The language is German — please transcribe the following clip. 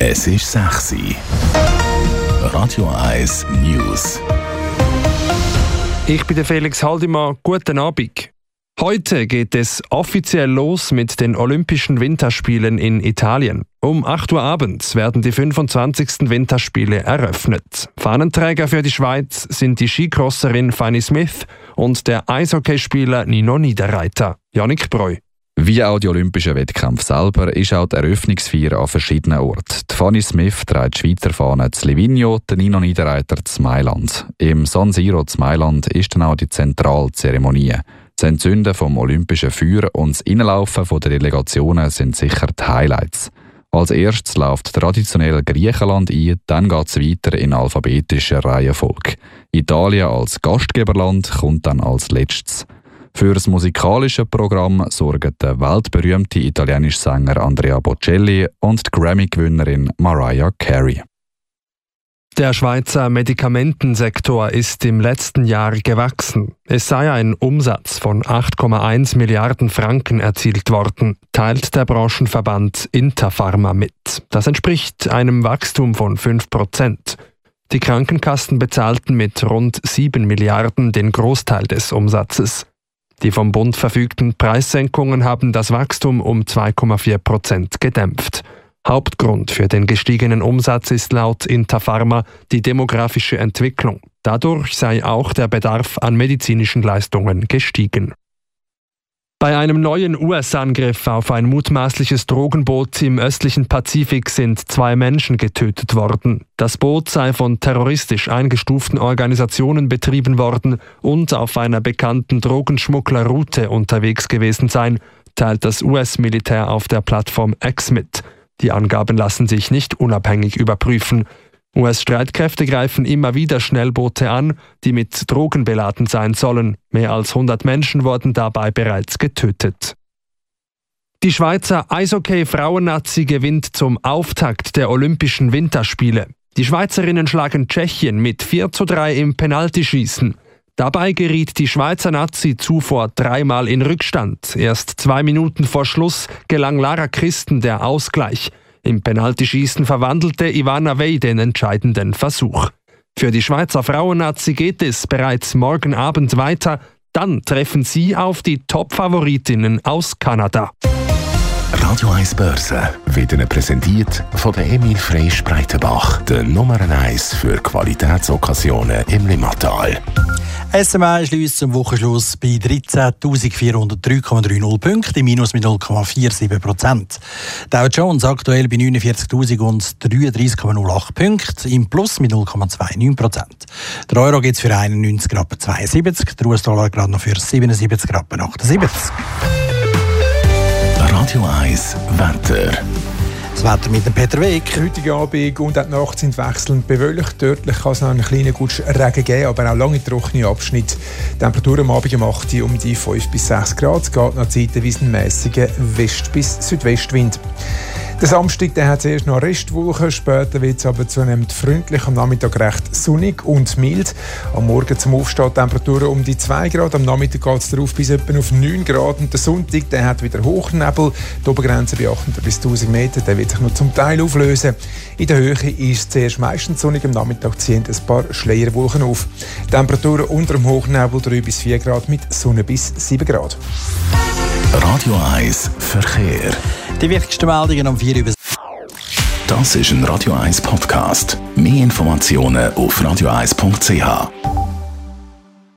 Es ist 6 Uhr. Radio 1 News. Ich bin der Felix Haldimann. Guten Abend. Heute geht es offiziell los mit den Olympischen Winterspielen in Italien. Um 8 Uhr abends werden die 25. Winterspiele eröffnet. Fahnenträger für die Schweiz sind die Skicrosserin Fanny Smith und der Eishockeyspieler Nino Niederreiter. Jannik Breu. Wie auch die Olympischen Wettkämpfe selber ist auch die Eröffnungsfeier an verschiedenen Orten. Die Fanny Smith trägt die Schweizer Fahne zu Livigno, der Nino Niederreiter zu Mailand. Im San Siro zu Mailand ist dann auch die zentrale Zeremonie. Das Entzünden vom olympischen Feuer und das Innenlaufen der Delegationen sind sicher die Highlights. Als erstes läuft traditionell Griechenland ein, dann geht es weiter in alphabetischer Reihenfolge. Italien als Gastgeberland kommt dann als letztes. Für das musikalische Programm sorgen der weltberühmte italienische Sänger Andrea Bocelli und die Grammy-Gewinnerin Mariah Carey. Der Schweizer Medikamentensektor ist im letzten Jahr gewachsen. Es sei ein Umsatz von 8,1 Milliarden Franken erzielt worden, teilt der Branchenverband Interpharma mit. Das entspricht einem Wachstum von 5%. Die Krankenkassen bezahlten mit rund 7 Milliarden den Großteil des Umsatzes. Die vom Bund verfügten Preissenkungen haben das Wachstum um 2,4% gedämpft. Hauptgrund für den gestiegenen Umsatz ist laut Interpharma die demografische Entwicklung. Dadurch sei auch der Bedarf an medizinischen Leistungen gestiegen. Bei einem neuen US-Angriff auf ein mutmaßliches Drogenboot im östlichen Pazifik sind 2 Menschen getötet worden. Das Boot sei von terroristisch eingestuften Organisationen betrieben worden und auf einer bekannten Drogenschmugglerroute unterwegs gewesen sein, teilt das US-Militär auf der Plattform X mit. Die Angaben lassen sich nicht unabhängig überprüfen. US-Streitkräfte greifen immer wieder Schnellboote an, die mit Drogen beladen sein sollen. Mehr als 100 Menschen wurden dabei bereits getötet. Die Schweizer Eishockey-Frauennazi gewinnt zum Auftakt der Olympischen Winterspiele. Die Schweizerinnen schlagen Tschechien mit 4:3 im Penaltyschießen. Dabei geriet die Schweizer Nazi zuvor 3-mal in Rückstand. Erst 2 Minuten vor Schluss gelang Lara Christen der Ausgleich. Im Penaltyschießen verwandelte Ivana Wey den entscheidenden Versuch. Für die Schweizer Frauennazi geht es bereits morgen Abend weiter. Dann treffen sie auf die Top-Favoritinnen aus Kanada. Radio 1 Börse wird Ihnen präsentiert von der Emil Freysch Breitenbach, der Nummer 1 für Qualitätsokkasionen im Limmatal. SMA schließt zum Wochenschluss bei 13.403,30 Punkte, im Minus mit 0,47%. Dow Jones aktuell bei 49.033,08 Punkte, im Plus mit 0,29%. Der Euro geht für 91,72 €, der US-Dollar gerade noch für 77,78 €. Radio 1 Wetter. Das Wetter mit dem Peter Weg. Heute Abend und auch die Nacht sind wechselnd bewölkt. Dörtlich kann es noch einen kleinen Regen geben, aber auch lange trockene Abschnitte. Temperatur am Abend um 8 Uhr um die 5 bis 6 Grad. Es geht nach zeitweise einen mässigen West- bis Südwestwind. Der Samstag der hat zuerst noch Restwolken, später wird es aber zunehmend freundlich, am Nachmittag recht sonnig und mild. Am Morgen zum Aufstehen Temperaturen um die 2 Grad, am Nachmittag geht es darauf bis etwa auf 9 Grad. Und der Sonntag der hat wieder Hochnebel, die Obergrenze bei 800 bis 1000 Meter, der wird sich nur zum Teil auflösen. In der Höhe ist es zuerst meistens sonnig, am Nachmittag ziehen ein paar Schleierwolken auf. Temperaturen unter dem Hochnebel 3 bis 4 Grad mit Sonne bis 7 Grad. Radio 1 Verkehr. Die wichtigsten Meldungen um 4 Uhr. Das ist ein Radio 1 Podcast. Mehr Informationen auf radio1.ch.